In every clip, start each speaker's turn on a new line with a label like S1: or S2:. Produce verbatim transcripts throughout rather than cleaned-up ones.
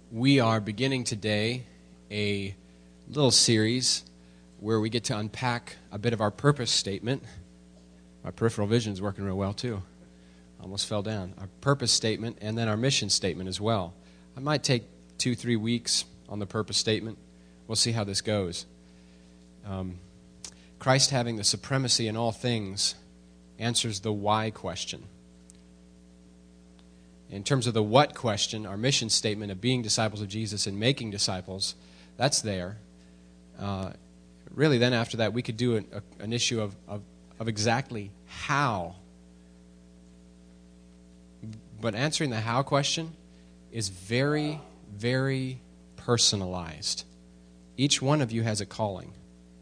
S1: We are beginning today a little series where we get to unpack a bit of our purpose statement. My peripheral vision is working real well, too. Almost fell down. Our purpose statement and then our mission statement as well. I might take two, three weeks on the purpose statement. We'll see how this goes. Um, Christ having the supremacy in all things answers the why question. In terms of the what question, our mission statement of being disciples of Jesus and making disciples, that's there. Uh, really, then after that, we could do an, a, an issue of, of, of exactly how. But answering the how question is very, very personalized. Each one of you has a calling.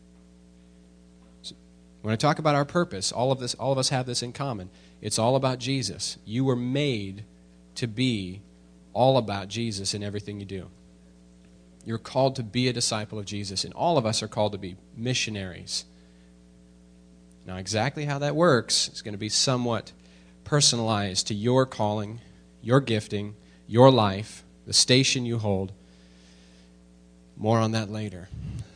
S1: So when I talk about our purpose, all of this, all of us have this in common. It's all about Jesus. You were made to be all about Jesus in everything you do. You're called to be a disciple of Jesus, and all of us are called to be missionaries. Now, exactly how that works is going to be somewhat personalized to your calling, your gifting, your life, the station you hold. More on that later.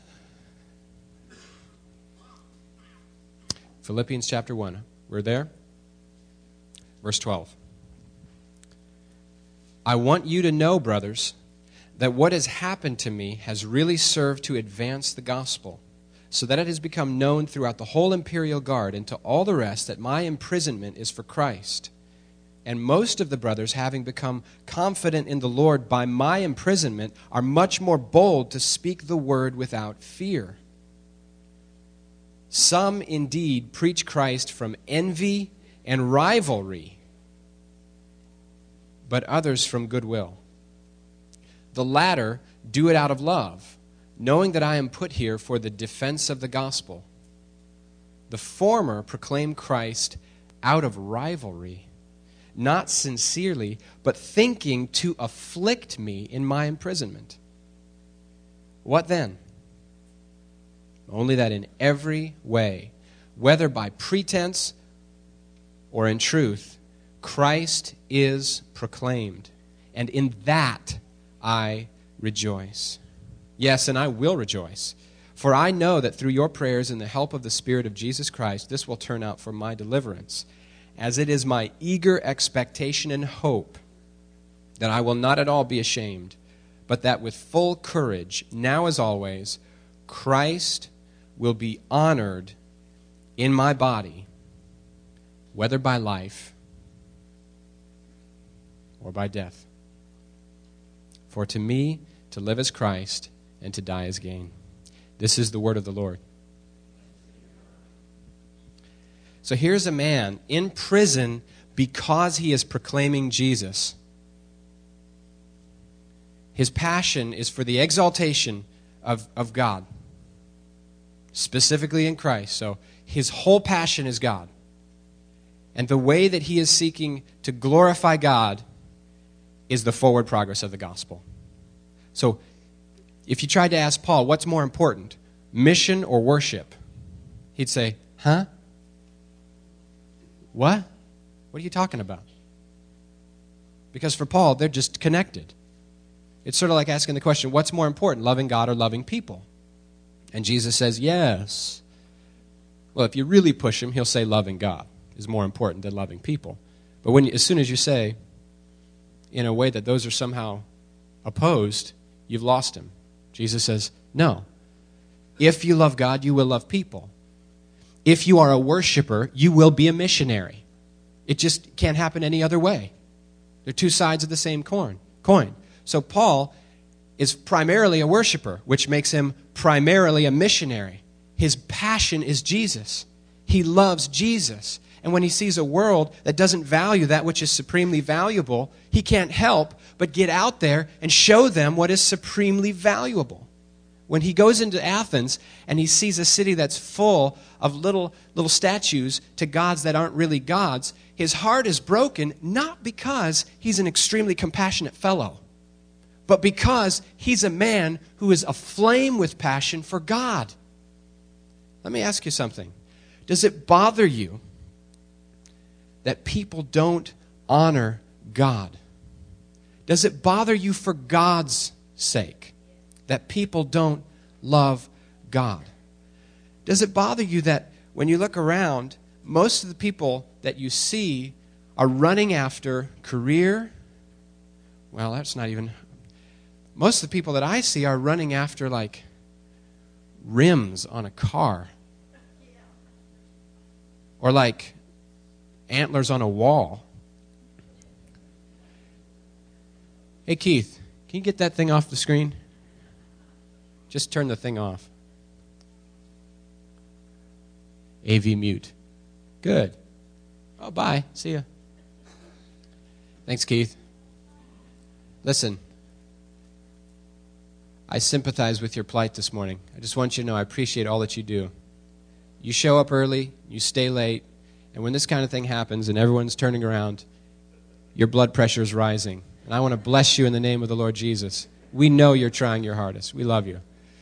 S1: Philippians chapter one. We're there? Verse twelve. I want you to know, brothers, that what has happened to me has really served to advance the gospel, so that it has become known throughout the whole imperial guard and to all the rest that my imprisonment is for Christ. And most of the brothers, having become confident in the Lord by my imprisonment, are much more bold to speak the word without fear. Some indeed preach Christ from envy and rivalry, but others from goodwill. The latter do it out of love, knowing that I am put here for the defense of the gospel. The former proclaim Christ out of rivalry, not sincerely, but thinking to afflict me in my imprisonment. What then? Only that in every way, whether by pretense or in truth, Christ is proclaimed, and in that I rejoice. Yes, and I will rejoice, for I know that through your prayers and the help of the Spirit of Jesus Christ, this will turn out for my deliverance, as it is my eager expectation and hope that I will not at all be ashamed, but that with full courage, now as always, Christ will be honored in my body, whether by life or by death. For to me, to live is Christ, and to die is gain. This is the word of the Lord. So here's a man in prison because he is proclaiming Jesus. His passion is for the exaltation of, of God, specifically in Christ. So his whole passion is God. And the way that he is seeking to glorify God is the forward progress of the gospel. So, if you tried to ask Paul, what's more important, mission or worship? He'd say, huh? What? What are you talking about? Because for Paul, they're just connected. It's sort of like asking the question, what's more important, loving God or loving people? And Jesus says, yes. Well, if you really push him, he'll say loving God is more important than loving people. But when, as soon as you say, in a way that those are somehow opposed, you've lost him. Jesus says, no. If you love God, you will love people. If you are a worshiper, you will be a missionary. It just can't happen any other way. They're two sides of the same coin. coin. So Paul is primarily a worshiper, which makes him primarily a missionary. His passion is Jesus. He loves Jesus. And when he sees a world that doesn't value that which is supremely valuable, he can't help but get out there and show them what is supremely valuable. When he goes into Athens and he sees a city that's full of little, little statues to gods that aren't really gods, his heart is broken not because he's an extremely compassionate fellow, but because he's a man who is aflame with passion for God. Let me ask you something. Does it bother you that people don't honor God? Does it bother you for God's sake that people don't love God? Does it bother you that when you look around, most of the people that you see are running after career? Well, that's not even... Most of the people that I see are running after, like, rims on a car. Or, like, antlers on a wall. Hey, Keith, can you get that thing off the screen? Just turn the thing off. A V mute. Good. Oh, bye. See ya. Thanks, Keith. Listen, I sympathize with your plight this morning. I just want you to know I appreciate all that you do. You show up early, you stay late, and when this kind of thing happens and everyone's turning around, your blood pressure is rising. And I want to bless you in the name of the Lord Jesus. We know you're trying your hardest. We love you.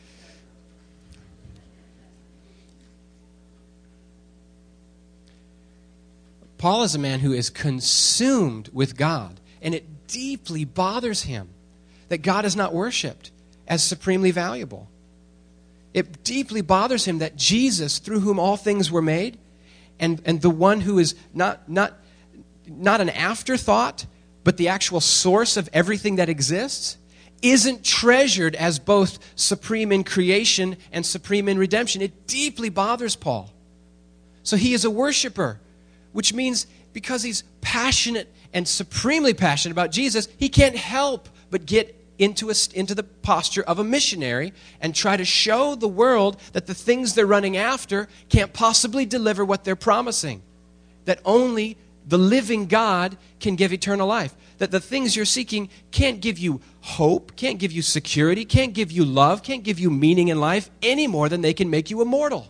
S1: Paul is a man who is consumed with God, and it deeply bothers him that God is not worshipped as supremely valuable. It deeply bothers him that Jesus, through whom all things were made, and, and the one who is not, not, not an afterthought, but the actual source of everything that exists, isn't treasured as both supreme in creation and supreme in redemption. It deeply bothers Paul. So he is a worshiper, which means because he's passionate and supremely passionate about Jesus, he can't help but get into, a, into the posture of a missionary and try to show the world that the things they're running after can't possibly deliver what they're promising, that only the living God can give eternal life, that the things you're seeking can't give you hope, can't give you security, can't give you love, can't give you meaning in life any more than they can make you immortal.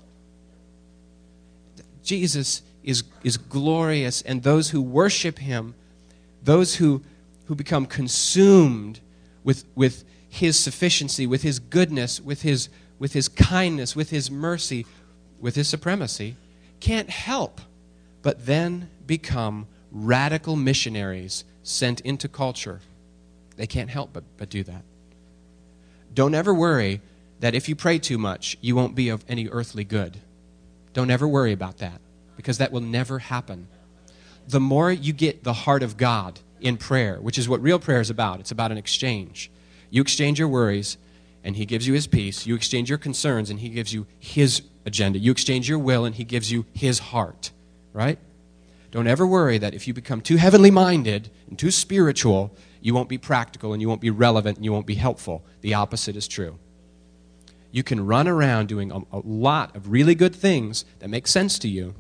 S1: Jesus is, is glorious, and those who worship him, those who, who become consumed with, with his sufficiency, with his goodness, with his, with his kindness, with his mercy, with his supremacy, can't help but then become radical missionaries sent into culture. They can't help but, but do that. Don't ever worry that if you pray too much, you won't be of any earthly good. Don't ever worry about that, because that will never happen. The more you get the heart of God in prayer, which is what real prayer is about, it's about an exchange. You exchange your worries, and he gives you his peace. You exchange your concerns, and he gives you his agenda. You exchange your will, and he gives you his heart, right? Don't ever worry that if you become too heavenly minded and too spiritual, you won't be practical, and you won't be relevant, and you won't be helpful. The opposite is true. You can run around doing a, a lot of really good things that make sense to you,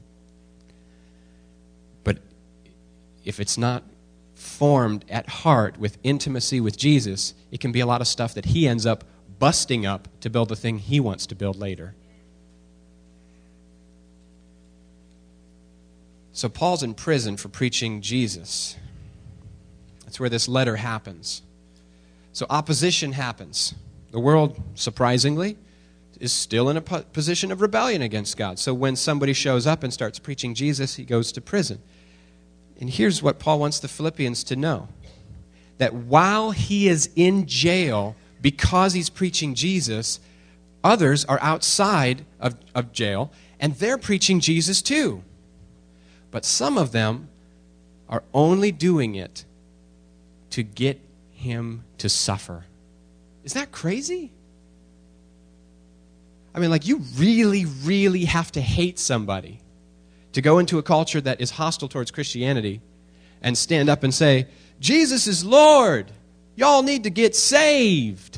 S1: but if it's not formed at heart with intimacy with Jesus, it can be a lot of stuff that he ends up busting up to build the thing he wants to build later. So Paul's in prison for preaching Jesus. That's where this letter happens. So opposition happens. The world, surprisingly, is still in a position of rebellion against God. So when somebody shows up and starts preaching Jesus, he goes to prison. And here's what Paul wants the Philippians to know. That while he is in jail because he's preaching Jesus, others are outside of, of jail, and they're preaching Jesus too. But some of them are only doing it to get him to suffer. Isn't that crazy? I mean, like, you really, really have to hate somebody to go into a culture that is hostile towards Christianity and stand up and say, Jesus is Lord. Y'all need to get saved.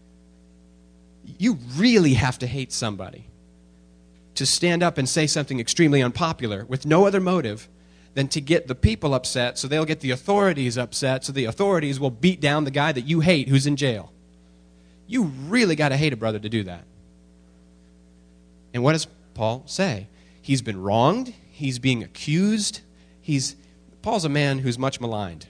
S1: You really have to hate somebody to stand up and say something extremely unpopular with no other motive than to get the people upset, so they'll get the authorities upset, so the authorities will beat down the guy that you hate who's in jail. You really got to hate a brother to do that. And what does Paul say? He's been wronged. He's being accused. He's Paul's a man who's much maligned.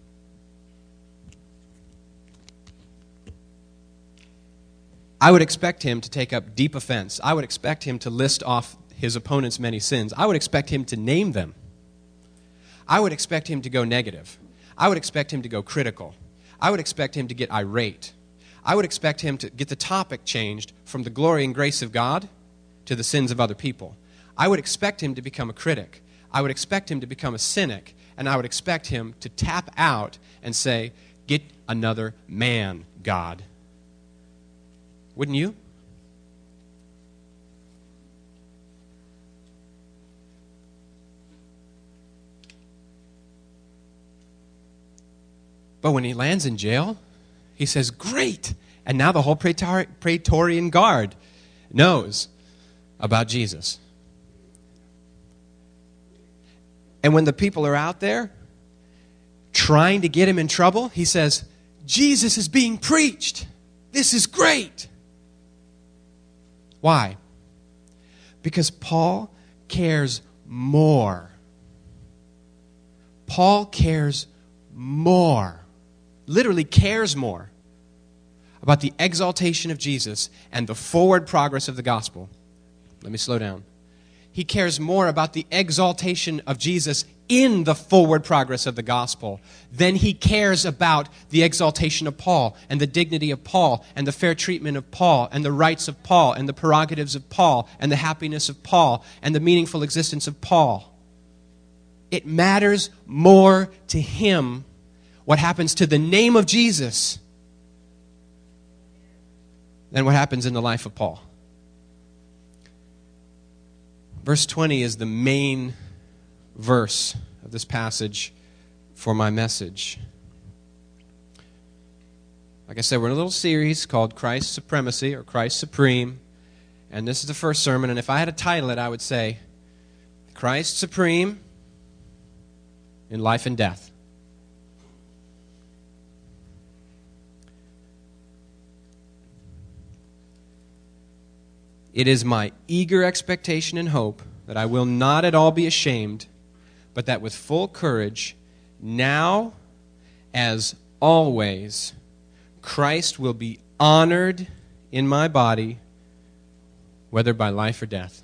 S1: I would expect him to take up deep offense. I would expect him to list off his opponent's many sins. I would expect him to name them. I would expect him to go negative. I would expect him to go critical. I would expect him to get irate. I would expect him to get the topic changed from the glory and grace of God to the sins of other people. I would expect him to become a critic. I would expect him to become a cynic. And I would expect him to tap out and say, get another man, God. Wouldn't you? But when he lands in jail, he says, great. And now the whole Praetor- Praetorian Guard knows about Jesus. And when the people are out there trying to get him in trouble, he says, Jesus is being preached. This is great. Why? Because Paul cares more. Paul cares more. Literally cares more about the exaltation of Jesus and the forward progress of the gospel. Let me slow down. He cares more about the exaltation of Jesus in the forward progress of the gospel than he cares about the exaltation of Paul and the dignity of Paul and the fair treatment of Paul and the rights of Paul and the prerogatives of Paul and the happiness of Paul and the meaningful existence of Paul. It matters more to him what happens to the name of Jesus than what happens in the life of Paul. Verse twenty is the main verse of this passage for my message. Like I said, we're in a little series called Christ Supremacy or Christ Supreme. And this is the first sermon. And if I had to title it, I would say, Christ Supreme in Life and Death. It is my eager expectation and hope that I will not at all be ashamed, but that with full courage, now as always, Christ will be honored in my body, whether by life or death.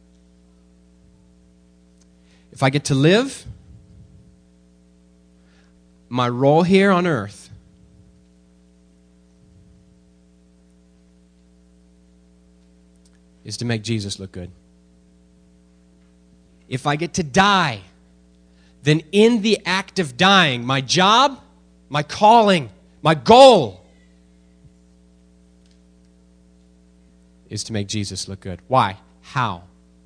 S1: If I get to live, my role here on earth is to make Jesus look good. If I get to die, then in the act of dying, my job, my calling, my goal is to make Jesus look good. Why? How?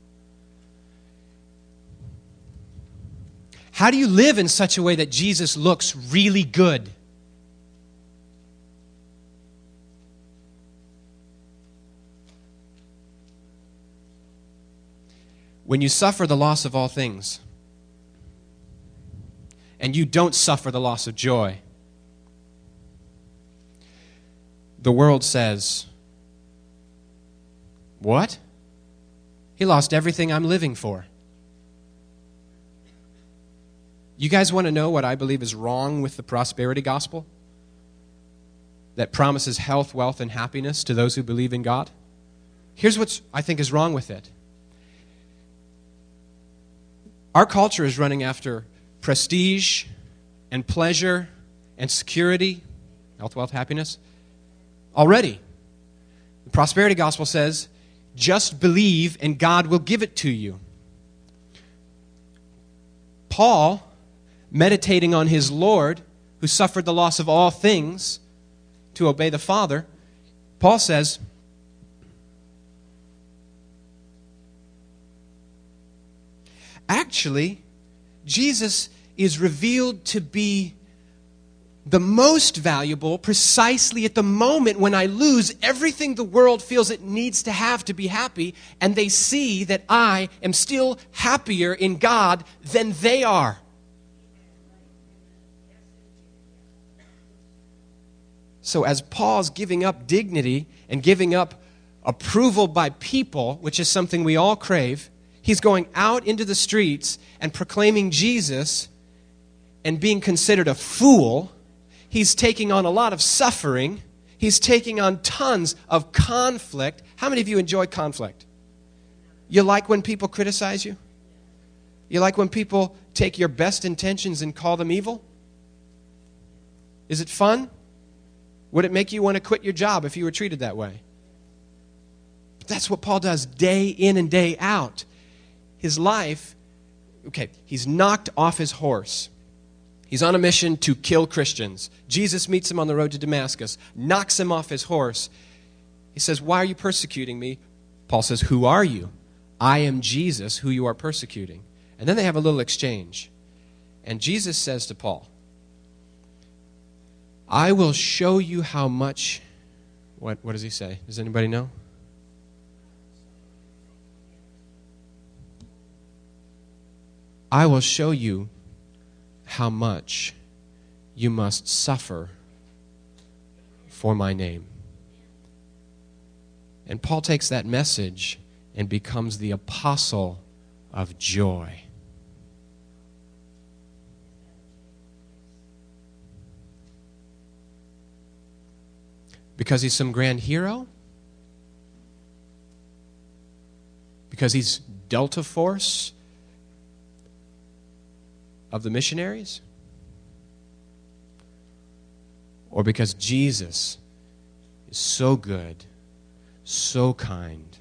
S1: How do you live in such a way that Jesus looks really good? When you suffer the loss of all things, and you don't suffer the loss of joy, the world says, what? He lost everything I'm living for. You guys want to know what I believe is wrong with the prosperity gospel? That promises health, wealth, and happiness to those who believe in God? Here's what I think is wrong with it. Our culture is running after prestige and pleasure and security, health, wealth, happiness, already. The prosperity gospel says, just believe and God will give it to you. Paul, meditating on his Lord, who suffered the loss of all things to obey the Father, Paul says, actually, Jesus is revealed to be the most valuable precisely at the moment when I lose everything the world feels it needs to have to be happy, and they see that I am still happier in God than they are. So as Paul's giving up dignity and giving up approval by people, which is something we all crave, he's going out into the streets and proclaiming Jesus and being considered a fool. He's taking on a lot of suffering. He's taking on tons of conflict. How many of you enjoy conflict? You like when people criticize you? You like when people take your best intentions and call them evil? Is it fun? Would it make you want to quit your job if you were treated that way? But that's what Paul does day in and day out. His life, okay, he's knocked off his horse. He's on a mission to kill Christians. Jesus meets him on the road to Damascus, knocks him off his horse. He says, "Why are you persecuting me?" Paul says, "Who are you?" "I am Jesus, who you are persecuting." And then they have a little exchange. And Jesus says to Paul, "I will show you how much," what, what does he say? Does anybody know? "I will show you how much you must suffer for my name." And Paul takes that message and becomes the apostle of joy. Because he's some grand hero? Because he's Delta Force of the missionaries? Or because Jesus is so good, so kind?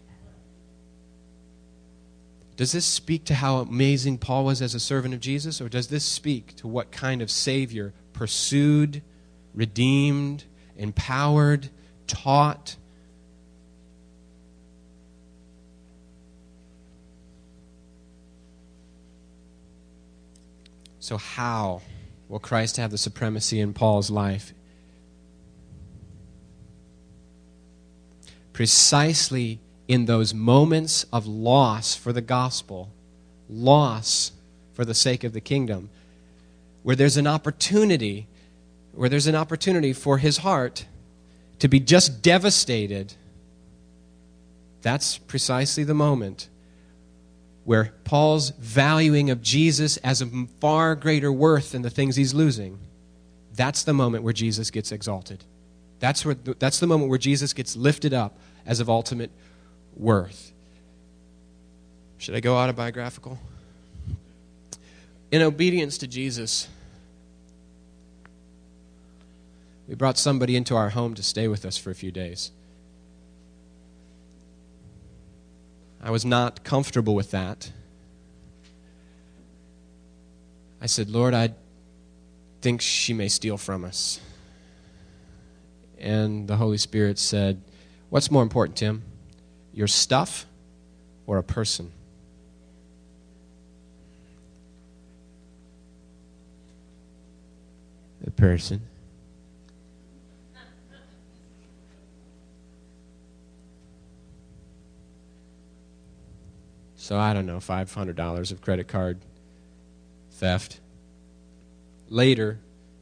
S1: Does this speak to how amazing Paul was as a servant of Jesus? Or does this speak to what kind of Savior pursued, redeemed, empowered, taught? So how will Christ have the supremacy in Paul's life? Precisely in those moments of loss for the gospel, loss for the sake of the kingdom, where there's an opportunity, where there's an opportunity for his heart to be just devastated. That's precisely the moment where Paul's valuing of Jesus as of far greater worth than the things he's losing, that's the moment where Jesus gets exalted. That's where that's the moment where Jesus gets lifted up as of ultimate worth. Should I go autobiographical? In obedience to Jesus, we brought somebody into our home to stay with us for a few days. I was not comfortable with that. I said, "Lord, I think she may steal from us." And the Holy Spirit said, "What's more important, Tim? Your stuff or a person?" A person. So I don't know, five hundred dollars of credit card theft. Later,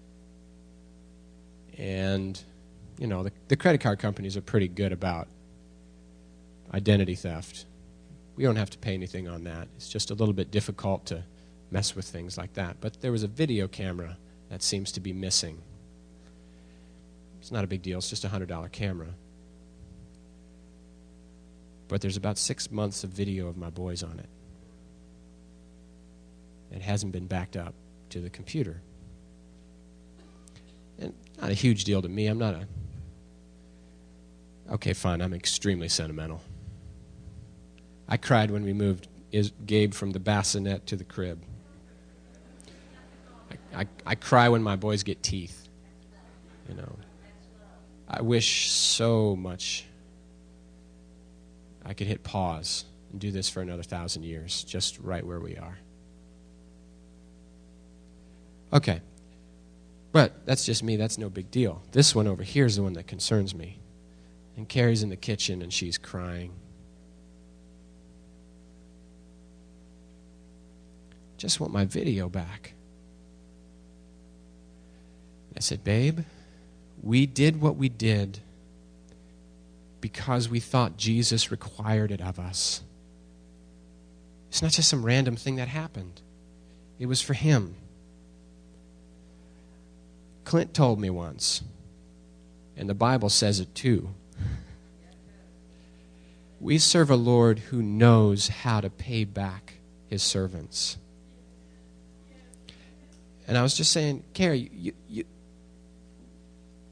S1: and, you know, the, the credit card companies are pretty good about identity theft. We don't have to pay anything on that. It's just a little bit difficult to mess with things like that. But there was a video camera that seems to be missing. It's not a big deal. It's just a one hundred dollars camera. But there's about six months of video of my boys on it. It hasn't been backed up to the computer. And not a huge deal to me. I'm not a... Okay, fine, I'm extremely sentimental. I cried when we moved is Gabe from the bassinet to the crib. I, I, I cry when my boys get teeth. You know, I wish so much I could hit pause and do this for another thousand years, just right where we are. Okay. But that's just me. That's no big deal. This one over here is the one that concerns me. And Carrie's in the kitchen, and she's crying. Just want my video back. I said, "Babe, we did what we did because we thought Jesus required it of us. It's not just some random thing that happened. It was for him." Clint told me once, and the Bible says it too, we serve a Lord who knows how to pay back his servants. And I was just saying, Carrie, you, you,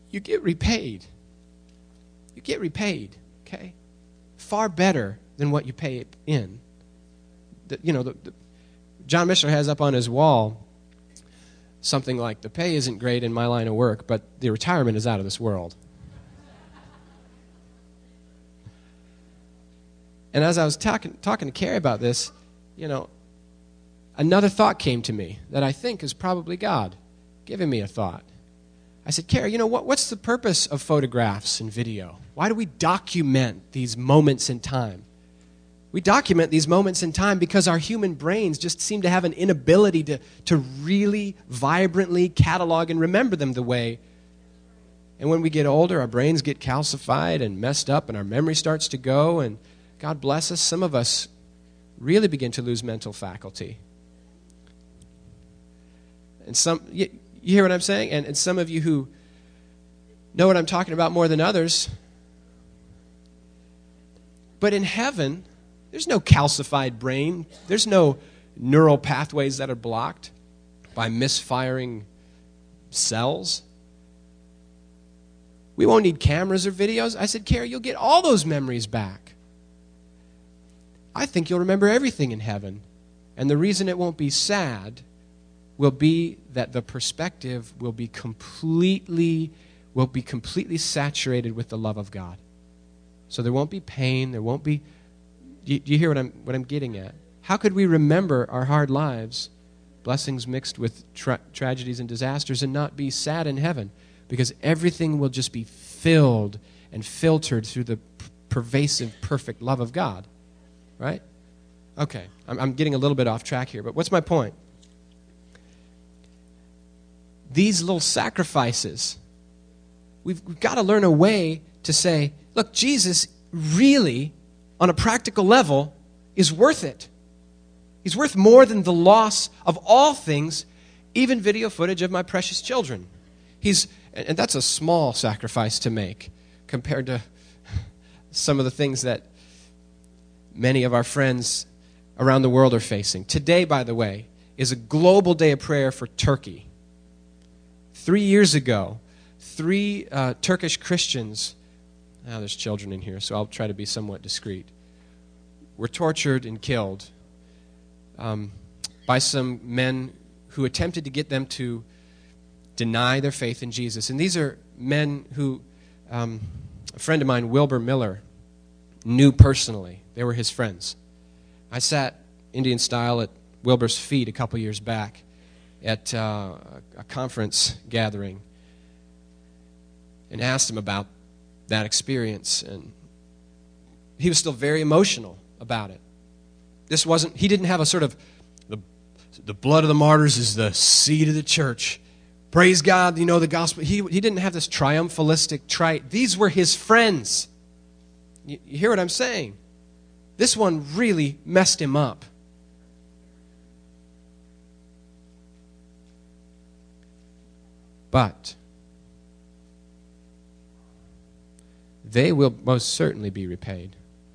S1: you get repaid. You get repaid, okay? Far better than what you pay in. The, you know, the, the, John Mishler has up on his wall something like, the pay isn't great in my line of work, but the retirement is out of this world. And as I was talking, talking to Carrie about this, you know, another thought came to me that I think is probably God giving me a thought. I said, Carrie, you know, what, what's the purpose of photographs and video? Why do we document these moments in time? We document these moments in time because our human brains just seem to have an inability to, to really vibrantly catalog and remember them the way. And when we get older, our brains get calcified and messed up and our memory starts to go, and God bless us, some of us really begin to lose mental faculty. And some, you, you hear what I'm saying? And, and some of you who know what I'm talking about more than others. But in heaven, there's no calcified brain. There's no neural pathways that are blocked by misfiring cells. We won't need cameras or videos. I said, Carrie, you'll get all those memories back. I think you'll remember everything in heaven. And the reason it won't be sad will be that the perspective will be completely, will be completely saturated with the love of God. So there won't be pain, there won't be... Do you, do you hear what I'm, what I'm getting at? How could we remember our hard lives, blessings mixed with tra- tragedies and disasters, and not be sad in heaven? Because everything will just be filled and filtered through the p- pervasive, perfect love of God. Right? Okay, I'm, I'm getting a little bit off track here, but what's my point? These little sacrifices, we've, we've got to learn a way to say, look, Jesus really, on a practical level, is worth it. He's worth more than the loss of all things, even video footage of my precious children. He's, and that's a small sacrifice to make compared to some of the things that many of our friends around the world are facing. Today, by the way, is a global day of prayer for Turkey. Three years ago, three uh, Turkish Christians, now there's children in here, so I'll try to be somewhat discreet, were tortured and killed um, by some men who attempted to get them to deny their faith in Jesus. And these are men who, um, a friend of mine, Wilbur Miller, knew personally. They were his friends. I sat Indian style at Wilbur's feet a couple years back at uh, a conference gathering and asked him about that experience. And he was still very emotional about it. This wasn't, he didn't have a sort of, the, the blood of the martyrs is the seed of the church. Praise God, you know, the gospel. He, he didn't have this triumphalistic trite. These were his friends. You, you hear what I'm saying? This one really messed him up. But they will most certainly be repaid.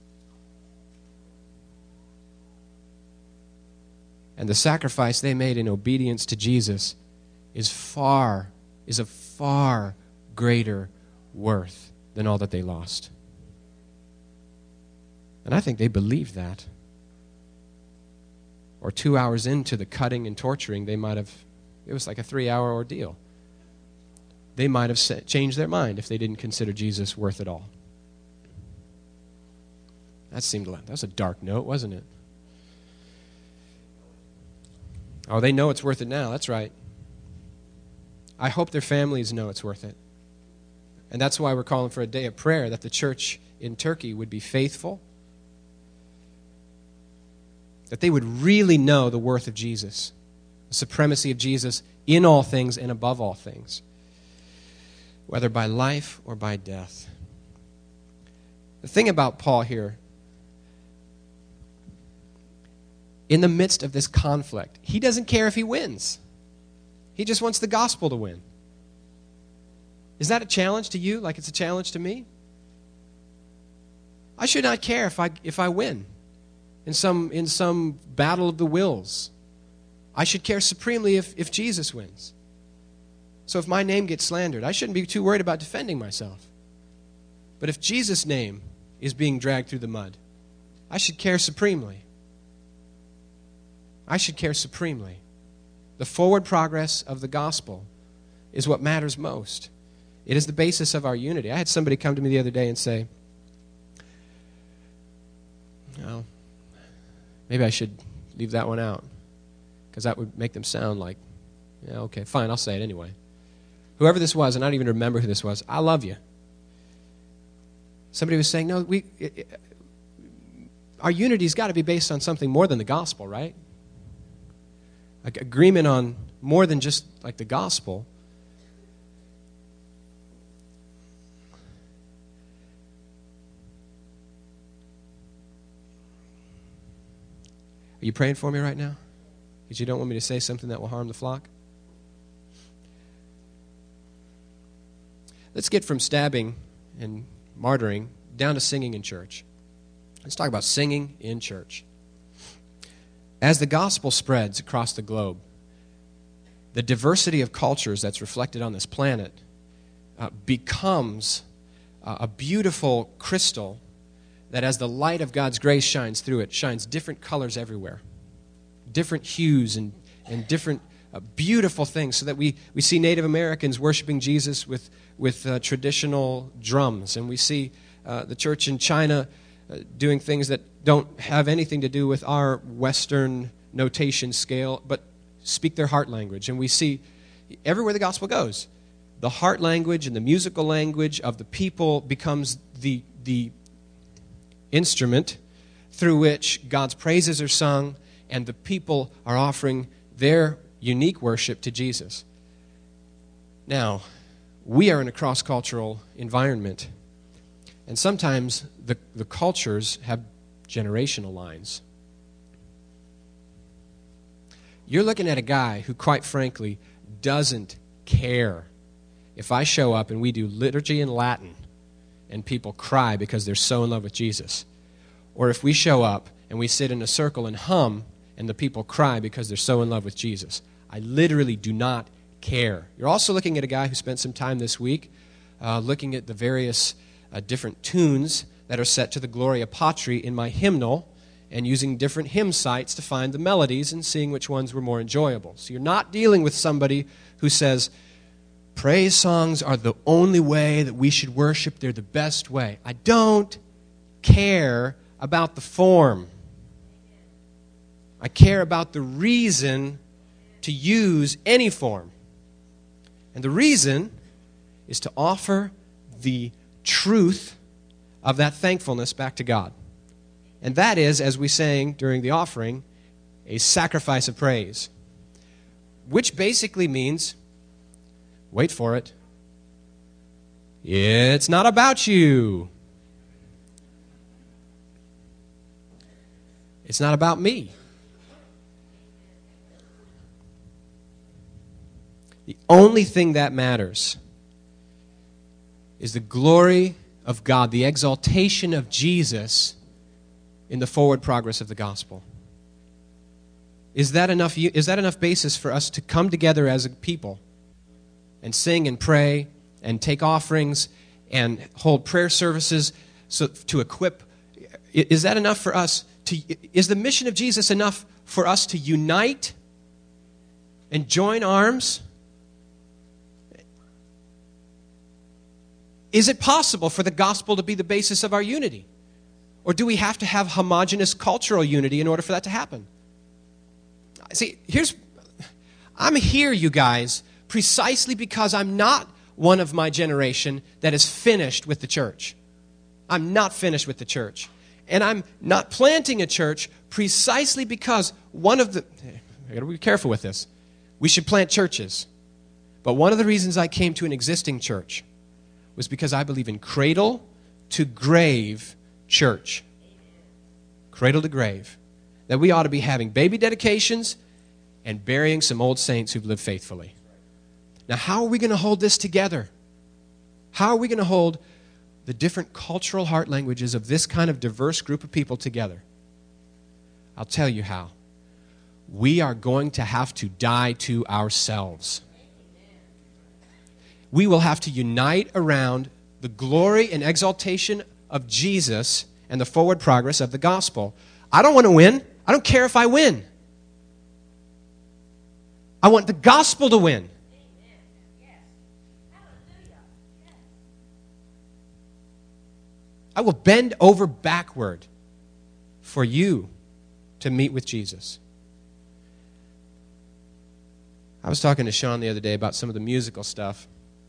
S1: And the sacrifice they made in obedience to Jesus is far, is of far greater worth than all that they lost. And I think they believed that. Or two hours into the cutting and torturing, they might have, it was like a three-hour ordeal. They might have set, changed their mind if they didn't consider Jesus worth it all. That seemed like, that was a dark note, wasn't it? Oh, they know it's worth it now. That's right. I hope their families know it's worth it. And that's why we're calling for a day of prayer, that the church in Turkey would be faithful, that they would really know the worth of Jesus, the supremacy of Jesus in all things and above all things, whether by life or by death. The thing about Paul here, in the midst of this conflict, he doesn't care if he wins. He just wants the gospel to win. Is that a challenge to you like it's a challenge to me? I should not care if I if I win in some in some battle of the wills. I should care supremely if, if Jesus wins. So if my name gets slandered, I shouldn't be too worried about defending myself. But if Jesus' name is being dragged through the mud, I should care supremely. I should care supremely. The forward progress of the gospel is what matters most. It is the basis of our unity. I had somebody come to me the other day and say, "Oh, maybe I should leave that one out, because that would make them sound like, yeah, okay, fine, I'll say it anyway." Whoever this was, and I don't even remember who this was, I love you. Somebody was saying, no, we, it, it, our unity's got to be based on something more than the gospel, right? Like agreement on more than just like the gospel. Are you praying for me right now? Because you don't want me to say something that will harm the flock? Let's get from stabbing and martyring down to singing in church. Let's talk about singing in church. As the gospel spreads across the globe, the diversity of cultures that's reflected on this planet uh, becomes uh, a beautiful crystal that, as the light of God's grace shines through it, shines different colors everywhere, different hues and, and different uh, beautiful things, so that we, we see Native Americans worshiping Jesus with, with uh, traditional drums, and we see uh, the church in China uh, doing things that don't have anything to do with our Western notation scale, but speak their heart language. And we see everywhere the gospel goes, the heart language and the musical language of the people becomes the the instrument through which God's praises are sung and the people are offering their unique worship to Jesus. Now, we are in a cross-cultural environment, and sometimes the, the cultures have generational lines. You're looking at a guy who, quite frankly, doesn't care if I show up and we do liturgy in Latin and people cry because they're so in love with Jesus, or if we show up and we sit in a circle and hum and the people cry because they're so in love with Jesus. I literally do not care. You're also looking at a guy who spent some time this week uh, looking at the various uh, different tunes that are set to the Gloria Patri in my hymnal, and using different hymn sites to find the melodies and seeing which ones were more enjoyable. So you're not dealing with somebody who says, praise songs are the only way that we should worship. They're the best way. I don't care about the form. I care about the reason to use any form. And the reason is to offer the truth of that thankfulness back to God. And that is, as we sang during the offering, a sacrifice of praise. Which basically means, wait for it, it's not about you. It's not about me. The only thing that matters is the glory of God, the exaltation of Jesus in the forward progress of the gospel. Is that enough, is that enough basis for us to come together as a people and sing and pray and take offerings and hold prayer services so to equip? Is that enough for us to, is the mission of Jesus enough for us to unite and join arms? Is it possible for the gospel to be the basis of our unity? Or do we have to have homogeneous cultural unity in order for that to happen? See, here's, I'm here, you guys, precisely because I'm not one of my generation that is finished with the church. I'm not finished with the church. And I'm not planting a church precisely because one of the, I gotta be careful with this. We should plant churches. But one of the reasons I came to an existing church was because I believe in cradle to grave church. Cradle to grave. That we ought to be having baby dedications and burying some old saints who've lived faithfully. Now, how are we going to hold this together? How are we going to hold the different cultural heart languages of this kind of diverse group of people together? I'll tell you how. We are going to have to die to ourselves. we will have to unite around the glory and exaltation of Jesus and the forward progress of the gospel. I don't want to win. I don't care if I win. I want the gospel to win. I will bend over backward for you to meet with Jesus. I was talking to Sean the other day about some of the musical stuff.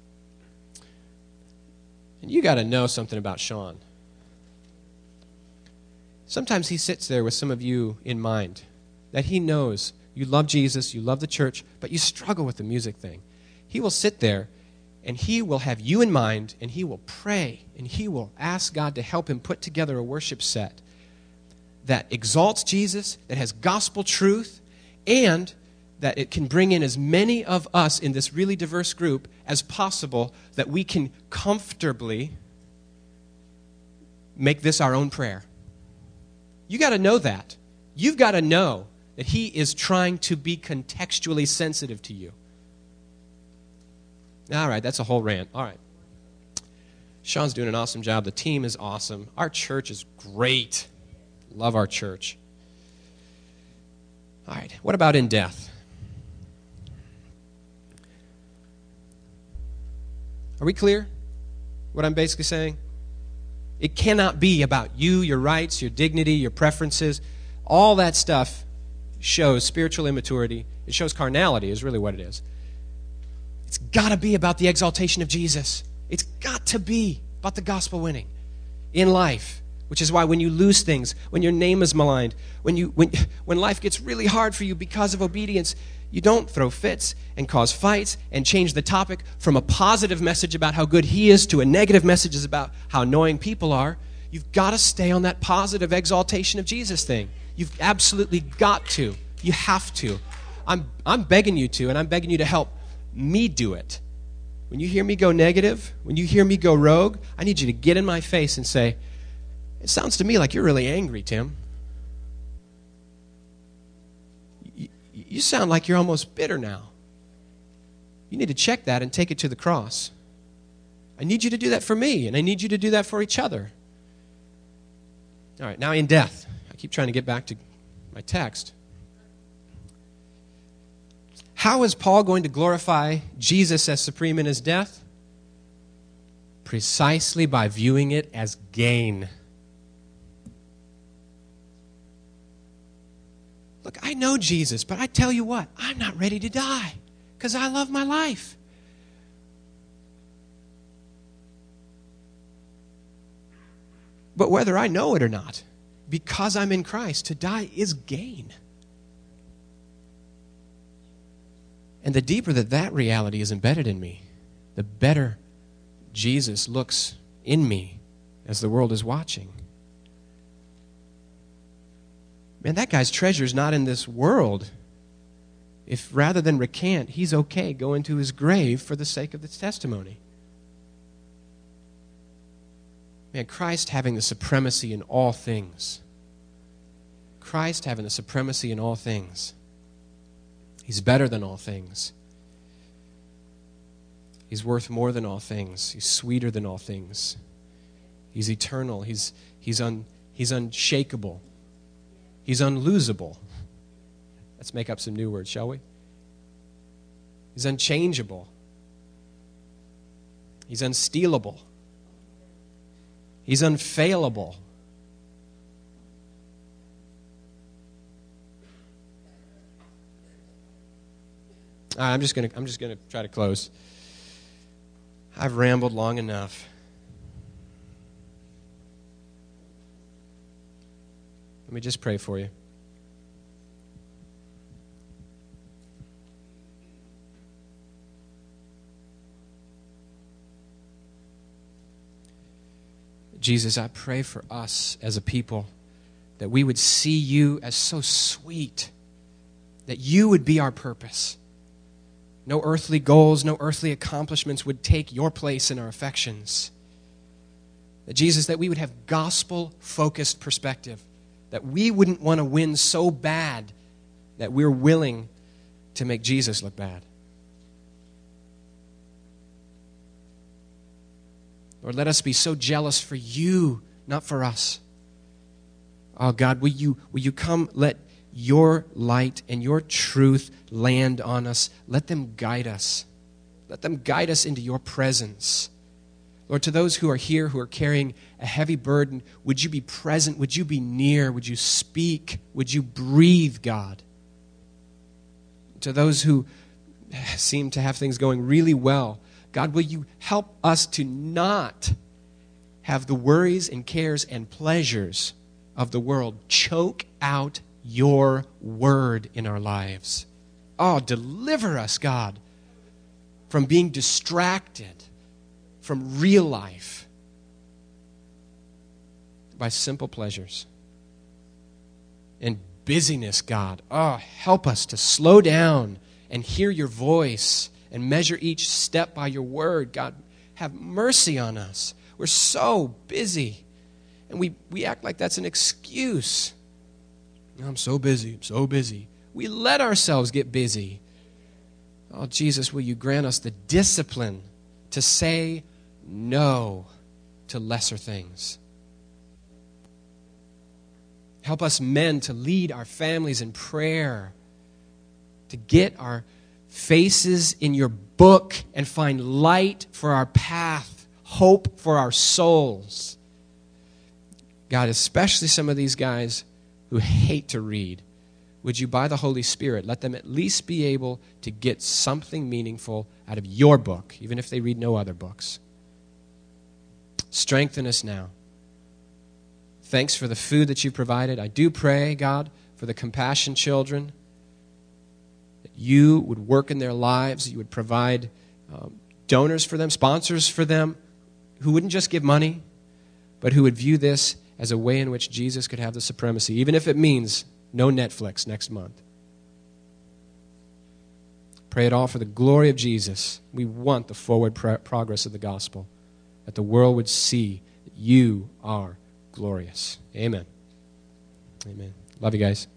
S1: And you got to know something about Sean. Sometimes he sits there with some of you in mind, that he knows you love Jesus, you love the church, but you struggle with the music thing. He will sit there and he will have you in mind, and he will pray, and he will ask God to help him put together a worship set that exalts Jesus, that has gospel truth, and that it can bring in as many of us in this really diverse group as possible, that we can comfortably make this our own prayer. You got to know that. You've got to know that he is trying to be contextually sensitive to you. All right, that's a whole rant. All right. Sean's doing an awesome job. The team is awesome. Our church is great. Love our church. All right, what about in death? Are we clear what I'm basically saying? It cannot be about you, your rights, your dignity, your preferences. All that stuff shows spiritual immaturity. It shows carnality is really what it is. It's got to be about the exaltation of Jesus. It's got to be about the gospel winning in life, which is why when you lose things, when your name is maligned, when you when when life gets really hard for you because of obedience, you don't throw fits and cause fights and change the topic from a positive message about how good he is to a negative message about how annoying people are. You've got to stay on that positive exaltation of Jesus thing. You've absolutely got to. You have to. I'm I'm begging you to, and I'm begging you to help me do it. When you hear me go negative, when you hear me go rogue, I need you to get in my face and say, it sounds to me like you're really angry, Tim. You, you sound like you're almost bitter now. You need to check that and take it to the cross. I need you to do that for me, and I need you to do that for each other. All right, now in death. I keep trying to get back to my text. How is Paul going to glorify Jesus as supreme in his death? Precisely by viewing it as gain. Look, I know Jesus, but I tell you what, I'm not ready to die because I love my life. But whether I know it or not, because I'm in Christ, to die is gain. And the deeper that that reality is embedded in me, the better Jesus looks in me as the world is watching. Man, that guy's treasure's not in this world. If rather than recant, he's okay going to his grave for the sake of this testimony. Man, Christ having the supremacy in all things. Christ having the supremacy in all things. He's better than all things. He's worth more than all things. He's sweeter than all things. He's eternal. He's, he's, un, he's unshakable. He's unlosable. Let's make up some new words, shall we? He's unchangeable. He's unstealable. He's unfailable. All right, I'm just gonna I'm just gonna try to close. I've rambled long enough. Let me just pray for you. Jesus, I pray for us as a people that we would see you as so sweet, that you would be our purpose. No earthly goals, no earthly accomplishments would take your place in our affections. That Jesus, that we would have gospel-focused perspective, that we wouldn't want to win so bad that we're willing to make Jesus look bad. Lord, let us be so jealous for you, not for us. Oh, God, will you, will you come, let your light and your truth land on us. Let them guide us. Let them guide us into your presence. Lord, to those who are here who are carrying a heavy burden, would you be present? Would you be near? Would you speak? Would you breathe, God? To those who seem to have things going really well, God, will you help us to not have the worries and cares and pleasures of the world choke out your word in our lives? Oh, deliver us, God, from being distracted from real life by simple pleasures and busyness, God. Oh, help us to slow down and hear your voice and measure each step by your word. God, have mercy on us. We're so busy, and we, we act like that's an excuse. I'm so busy, I'm so busy. We let ourselves get busy. Oh, Jesus, will you grant us the discipline to say no to lesser things? Help us men to lead our families in prayer, to get our faces in your book and find light for our path, hope for our souls. God, especially some of these guys who hate to read, would you, by the Holy Spirit, let them at least be able to get something meaningful out of your book, even if they read no other books. Strengthen us now. Thanks for the food that you've provided. I do pray, God, for the compassion children, that you would work in their lives, that you would provide um, donors for them, sponsors for them, who wouldn't just give money, but who would view this as a way in which Jesus could have the supremacy, even if it means no Netflix next month. Pray it all for the glory of Jesus. We want the forward pro- progress of the gospel, that the world would see that you are glorious. Amen. Amen. Love you guys.